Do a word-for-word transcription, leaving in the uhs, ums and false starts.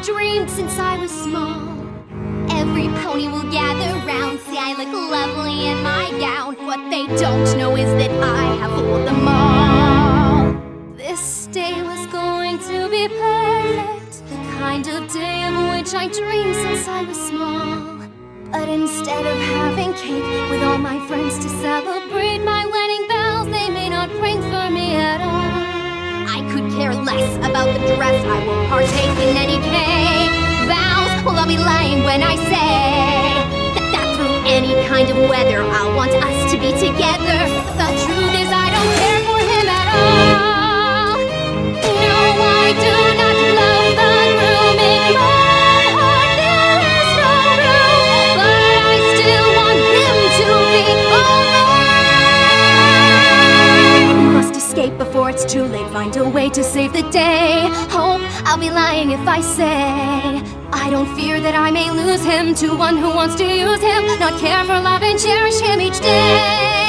dreamed since I was small. Every pony will gather round, say I look lovely in my gown. What they don't know is that I have fooled them all. This day was going to be perfect, the kind of day of which I dreamed since I was small. But instead of having cake with all my friends to celebrate my wedding bells, they may not ring for me at all. I could care less about the dress, I won't partake in any cake. Vows, well, I'll be lying when I say that, that through any kind of weather I'll want us to be together. The truth is I don't care for him at all. No, I do not love the groom. In my heart there is no room, but I still want him to be alone. We must escape before it's too late, find a way to save the day. Hope I'll be lying if I say I don't fear that I may lose him to one who wants to use him, not care for love and cherish him each day.